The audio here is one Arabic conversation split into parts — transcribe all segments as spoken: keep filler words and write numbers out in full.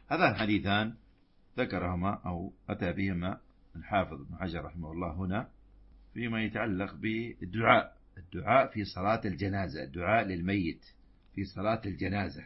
هذان حديثان ذكرهما أو أتى بهما الحافظ ابن حجر رحمه الله هنا فيما يتعلق بالدعاء الدعاء في صلاة الجنازة، الدعاء للميت في صلاة الجنازة.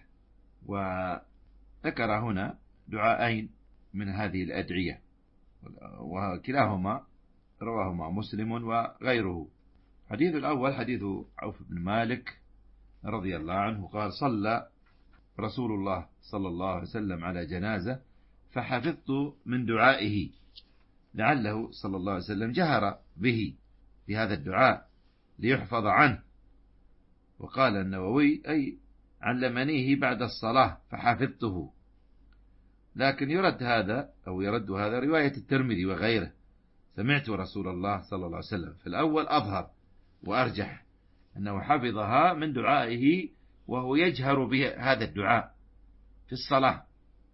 وذكر هنا دعاءين من هذه الأدعية وكلاهما رواهما مسلم وغيره. حديث الأول حديث عوف بن مالك رضي الله عنه قال: صلى رسول الله صلى الله عليه وسلم على جنازة فحفظت من دعائه، لعله صلى الله عليه وسلم جهر به بهذا الدعاء ليحفظ عنه. وقال النووي: أي علمنيه بعد الصلاة فحفظته. لكن يرد هذا أو يرد هذا رواية الترمذي وغيره: سمعت رسول الله صلى الله عليه وسلم. في الأول أظهر وأرجح أنه حفظها من دعائه وهو يجهر بهذا الدعاء في الصلاة.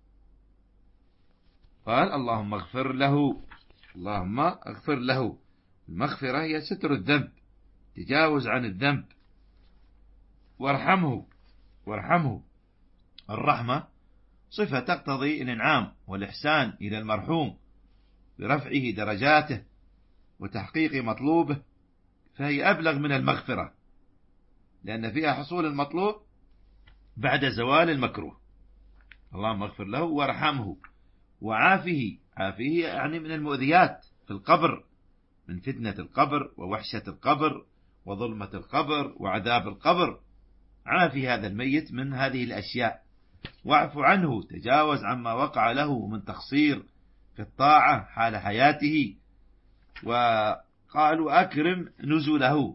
قال: اللهم اغفر له، اللهم اغفر له. المغفرة هي ستر الذنب، تجاوز عن الذنب. وارحمه، وارحمه. الرحمة صفة تقتضي الإنعام والإحسان إلى المرحوم برفعه درجاته وتحقيق مطلوبه، فهي أبلغ من المغفرة لأن فيها حصول المطلوب بعد زوال المكروه. اللهم اغفر له وارحمه وعافه. عافه يعني من المؤذيات في القبر، من فتنة القبر ووحشة القبر وظلمة القبر وعذاب القبر. عافي هذا الميت من هذه الأشياء، واعف عنه، تجاوز عما وقع له من تقصير في الطاعة حال حياته. وقالوا: أكرم نزله.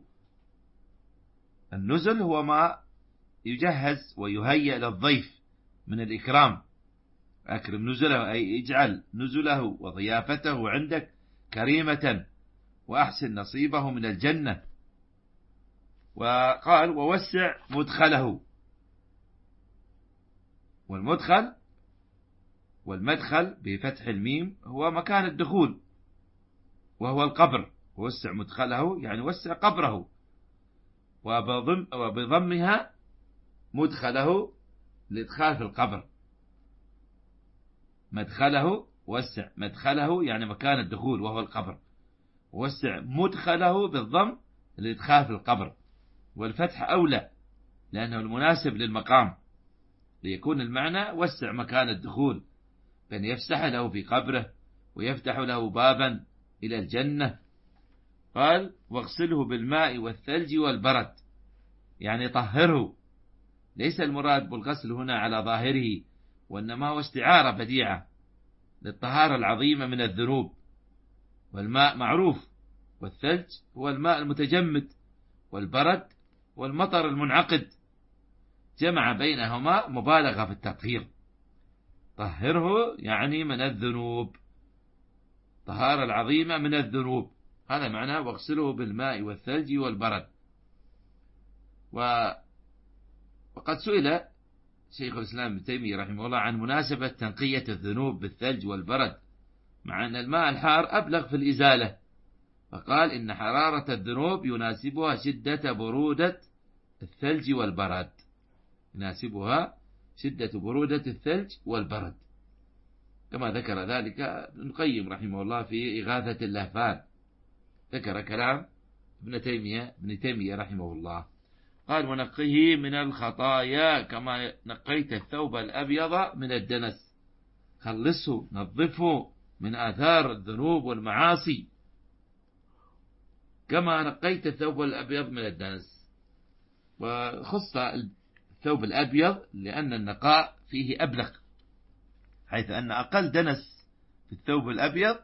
النزل هو ما يجهز ويهيئ للضيف من الإكرام. أكرم نزله أي اجعل نزله وضيافته عندك كريمة وأحسن نصيبه من الجنة. وقال: ووسع مدخله. والمدخل والمدخل بفتح الميم هو مكان الدخول وهو القبر. ووسع مدخله يعني وسع قبره، وبضم وبضمها مدخله الإدخال في القبر. مدخله وسع مدخله يعني مكان الدخول وهو القبر، ووسع مدخله بالضم الإدخال في القبر. والفتح أولى لأنه المناسب للمقام، ليكون المعنى وسع مكان الدخول، بأن يفسح له في قبره ويفتح له بابا إلى الجنة. قال: واغسله بالماء والثلج والبرد، يعني طهره. ليس المراد بالغسل هنا على ظاهره، وإنما هو استعارة بديعة للطهارة العظيمة من الذنوب. والماء معروف، والثلج هو الماء المتجمد، والبرد والمطر المنعقد، جمع بينهما مبالغة في التطهير. طهره يعني من الذنوب، طهارة العظيمة من الذنوب، هذا معناه واغسله بالماء والثلج والبرد. و... وقد سئل شيخ الإسلام ابن تيمية رحمه الله عن مناسبة تنقية الذنوب بالثلج والبرد، مع أن الماء الحار أبلغ في الإزالة، فقال: إن حرارة الذنوب يناسبها شدة برودة الثلج والبرد، يناسبها شدة برودة الثلج والبرد، كما ذكر ذلك ابن القيم رحمه الله في إغاثة اللهفان. ذكر كلام ابن تيمية ابن تيمية رحمه الله. قال: ونقيه من الخطايا كما نقيت الثوب الأبيض من الدنس. خلصه، نظفه من آثار الذنوب والمعاصي كما نقيت الثوب الأبيض من الدنس. وخص الثوب الأبيض لأن النقاء فيه أبلغ، حيث أن أقل دنس في الثوب الأبيض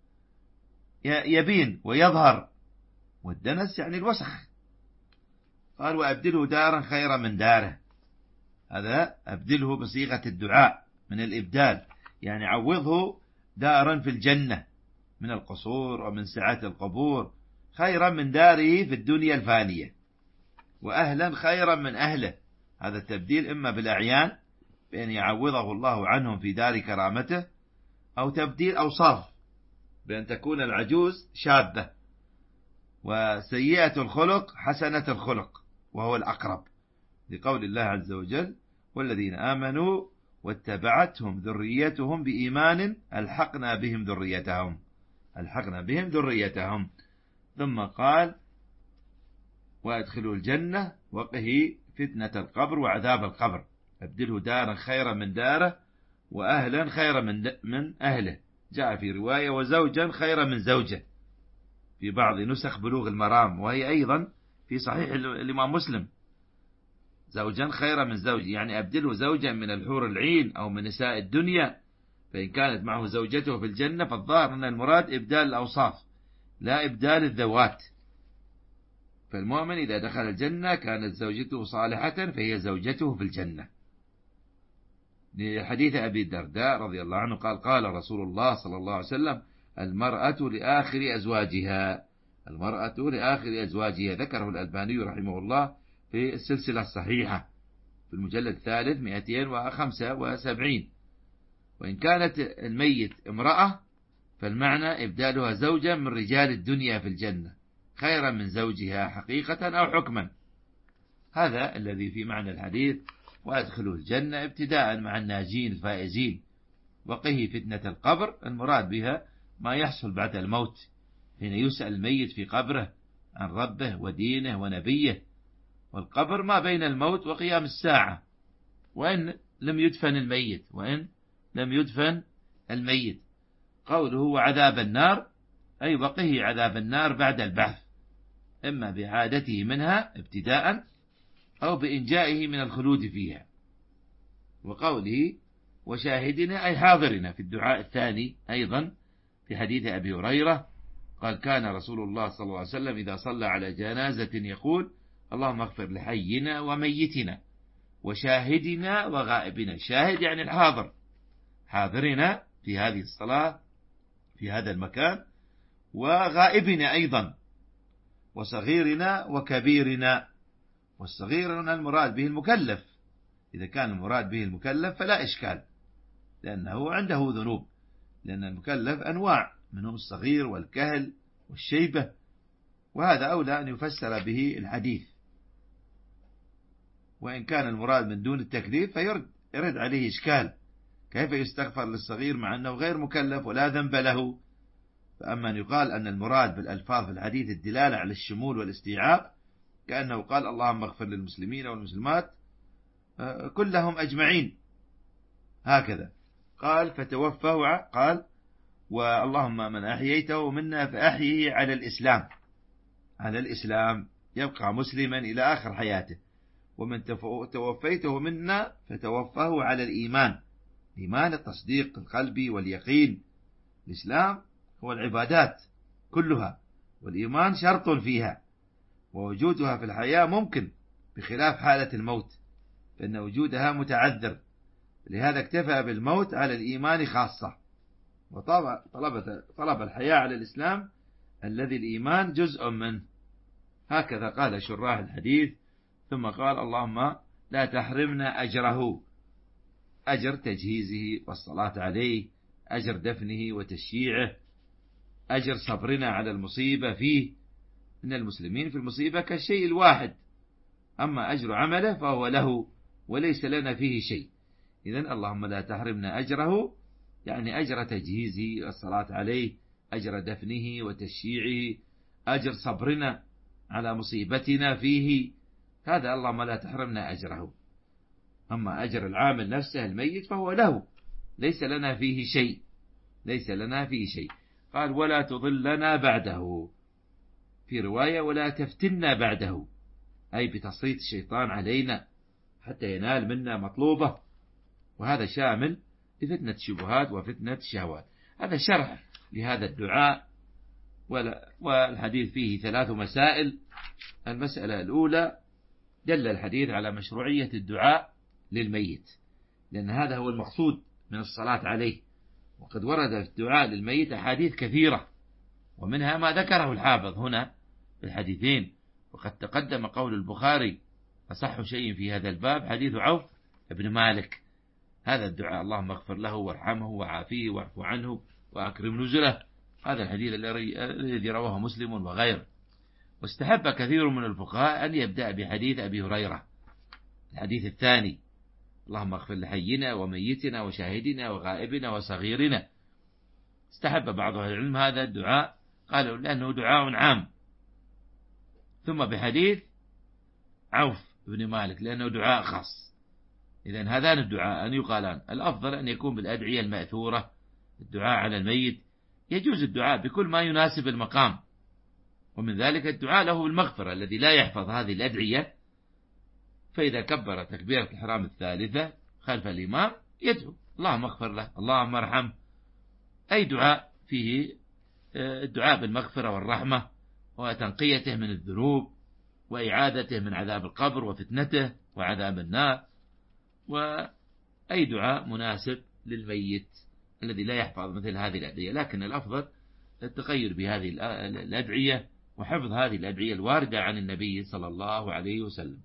يبين ويظهر، والدنس يعني الوسخ. قال: وأبدله دارا خيرا من داره. هذا أبدله بصيغة الدعاء من الإبدال، يعني عوضه دارا في الجنة من القصور ومن سعة القبور، خيرا من داره في الدنيا الفانية، وأهلا خيرا من أهله. هذا التبديل إما بالأعيان بأن يعوضه الله عنهم في دار كرامته، أو تبديل أوصاف بأن تكون العجوز شابة وسيئة الخلق حسنة الخلق، وهو الأقرب، لقول الله عز وجل: والذين آمنوا واتبعتهم ذريتهم بإيمان ألحقنا بهم ذريتهم ألحقنا بهم ذريتهم. ثم قال وأدخلوا الجنة وقه فتنة القبر وعذاب القبر، أبدله دارا خيرا من داره وأهلا خيرا من من أهله. جاء في رواية وزوجا خيرا من زوجه في بعض نسخ بلوغ المرام، وهي أيضا في صحيح الإمام مسلم، زوجا خيرا من زوج، يعني أبدله زوجا من الحور العين أو من نساء الدنيا، فإن كانت معه زوجته في الجنة فالظاهر أن المراد إبدال الأوصاف لا إبدال الذوات. فالمؤمن إذا دخل الجنة كانت زوجته صالحة فهي زوجته في الجنة. لحديث أبي الدرداء رضي الله عنه قال قال رسول الله صلى الله عليه وسلم المرأة لآخر أزواجها المرأة لآخر أزواجها. ذكره الألباني رحمه الله في السلسلة الصحيحة في المجلد الثالث مئتين وخمسة وسبعين. وإن كانت الميت امرأة فالمعنى إبدالها زوجا من رجال الدنيا في الجنة خيرا من زوجها حقيقة أو حكما. هذا الذي في معنى الحديث وأدخلوا الجنة ابتداء مع الناجين الفائزين. وقه فتنة القبر المراد بها ما يحصل بعد الموت حين يسأل الميت في قبره عن ربه ودينه ونبيه. والقبر ما بين الموت وقيام الساعة، وإن لم يدفن الميت وإن لم يدفن الميت. قوله وعذاب النار أي وقه عذاب النار بعد البعث، إما بعادته منها ابتداء أو بإنجائه من الخلود فيها. وقوله وشاهدنا أي حاضرنا في الدعاء الثاني أيضا في حديث أبي هريرة قال كان رسول الله صلى الله عليه وسلم إذا صلى على جنازة يقول اللهم اغفر لحينا وميتنا وشاهدنا وغائبنا. شاهد يعني الحاضر، حاضرنا في هذه الصلاة في هذا المكان، وغائبنا أيضا، وصغيرنا وكبيرنا. والصغير هنا المراد به المكلف، إذا كان المراد به المكلف فلا إشكال لأنه عنده ذنوب، لأن المكلف أنواع منهم الصغير والكهل والشيبة، وهذا أولى أن يفسر به الحديث. وإن كان المراد من دون التكليف فيرد يرد عليه إشكال، كيف يستغفر للصغير مع أنه غير مكلف ولا ذنب له؟ فأما أن يقال أن المراد بالألفاظ في الحديث الدلالة على الشمول والاستيعاب، كأنه قال اللهم اغفر للمسلمين والمسلمات كلهم أجمعين، هكذا قال فتوفه. قال واللهم من أحييته منا فأحيه على الإسلام على الإسلام يبقى مسلما إلى آخر حياته، ومن توفيته منا فتوفه على الإيمان، إيمان التصديق القلبي واليقين. الإسلام هو العبادات كلها، والإيمان شرط فيها، ووجودها في الحياة ممكن بخلاف حالة الموت فإن وجودها متعذر، لهذا اكتفى بالموت على الإيمان خاصة، وطلب طلب الحياة على الإسلام الذي الإيمان جزء منه. هكذا قال شراح الحديث. ثم قال اللهم لا تحرمنا أجره، أجر تجهيزه والصلاة عليه، أجر دفنه وتشييعه، أجر صبرنا على المصيبة فيه، إن المسلمين في المصيبة كالشيء الواحد، أما أجر عمله فهو له وليس لنا فيه شيء. إذن اللهم لا تحرمنا أجره يعني أجر تجهيزه والصلاة عليه، أجر دفنه وتشييعه، أجر صبرنا على مصيبتنا فيه، هذا اللهم لا تحرمنا أجره. أما أجر العامل نفسه الميت فهو له ليس لنا فيه شيء ليس لنا فيه شيء. قال ولا تضلنا بعده، في رواية ولا تفتنا بعده، أي بتسليط الشيطان علينا حتى ينال منا مطلوبة، وهذا شامل لفتنة الشبهات وفتنة الشهوات. هذا شرح لهذا الدعاء، والحديث فيه ثلاث مسائل. المسألة الأولى دل الحديث على مشروعية الدعاء للميت، لأن هذا هو المقصود من الصلاة عليه، وقد ورد في الدعاء للميت أحاديث كثيرة، ومنها ما ذكره الحافظ هنا في الحديثين. وقد تقدم قول البخاري أصح شيء في هذا الباب حديث عوف بن مالك، هذا الدعاء اللهم اغفر له وارحمه وعافيه واعف عنه وأكرم نزله، هذا الحديث الذي رواه مسلم وغيره. واستحب كثير من الفقهاء أن يبدأ بحديث أبي هريرة الحديث الثاني، اللهم اغفر لحينا وميتنا وشاهدنا وغائبنا وصغيرنا. استحب بعض أهل العلم هذا الدعاء، قالوا لأنه دعاء عام. ثم بحديث عوف بن مالك لأنه دعاء خاص. إذن هذان الدعاء أن يقالان. الأفضل أن يكون بالأدعية المأثورة، الدعاء على الميت. يجوز الدعاء بكل ما يناسب المقام، ومن ذلك الدعاء له بالمغفرة الذي لا يحفظ هذه الأدعية، فإذا كبر تكبيرة الإحرام الثالثة خلف الإمام يدعو اللهم اغفر له، اللهم ارحمه. أي دعاء فيه الدعاء بالمغفرة والرحمة وتنقيته من الذنوب وإعادته من عذاب القبر وفتنته وعذاب النار، وأي دعاء مناسب للميت الذي لا يحفظ مثل هذه الأدعية. لكن الأفضل التقيد بهذه الأدعية وحفظ هذه الأدعية الواردة عن النبي صلى الله عليه وسلم.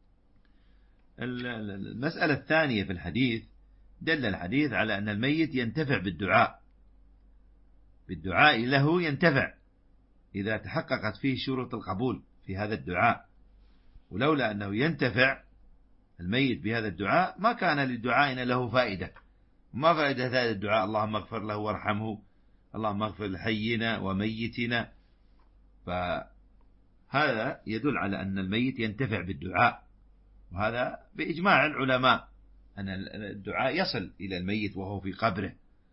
المسألة الثانية في الحديث، دل الحديث على أن الميت ينتفع بالدعاء، بالدعاء له ينتفع إذا تحققت فيه شروط القبول في هذا الدعاء. ولولا أنه ينتفع الميت بهذا الدعاء ما كان لدعائنا له فائدة. ما فائدة هذا الدعاء اللهم اغفر له وارحمه، اللهم اغفر لحينا وميتنا؟ فهذا يدل على أن الميت ينتفع بالدعاء، وهذا بإجماع العلماء أن الدعاء يصل إلى الميت وهو في قبره.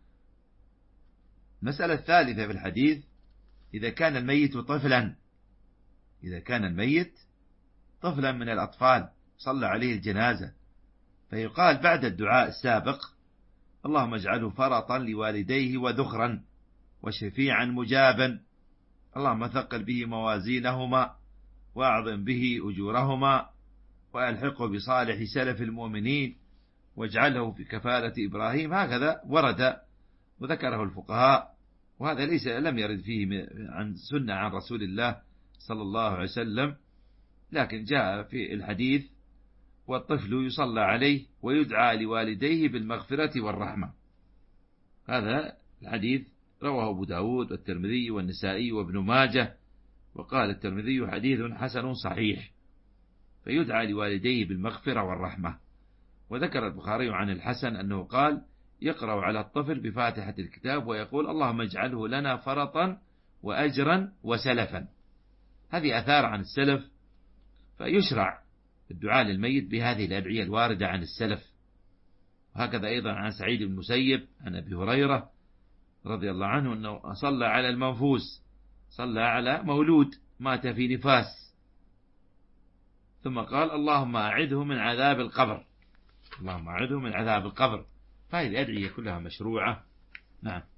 المسألة الثالثة في الحديث، إذا كان الميت طفلا، إذا كان الميت طفلا من الأطفال صلى عليه الجنازة، فيقال بعد الدعاء السابق اللهم اجعله فرطا لوالديه وذخرا وشفيعا مجابا، اللهم ثقل به موازينهما وأعظم به أجورهما وألحقه بصالح سلف المؤمنين واجعله في كفالة إبراهيم. هكذا ورد وذكره الفقهاء، وهذا ليس لم يرد فيه عن سنة عن رسول الله صلى الله عليه وسلم، لكن جاء في الحديث والطفل يصلى عليه ويدعى لوالديه بالمغفرة والرحمة. هذا الحديث رواه أبو داود والترمذي والنسائي وابن ماجه، وقال الترمذي حديث حسن صحيح، فيدعى لوالديه بالمغفرة والرحمة. وذكر البخاري عن الحسن أنه قال يقرأ على الطفل بفاتحة الكتاب ويقول اللهم اجعله لنا فرطا وأجرا وسلفا. هذه أثار عن السلف، فيشرع الدعاء للميت بهذه الأدعية الواردة عن السلف. وهكذا أيضا عن سعيد بن المسيب عن أبي هريرة رضي الله عنه أنه صلى على المنفوس، صلى على مولود مات في نفاس، ثم قال اللهم أعذه من عذاب القبر، اللهم أعذه من عذاب القبر. فهذه الأدعية كلها مشروعة. نعم.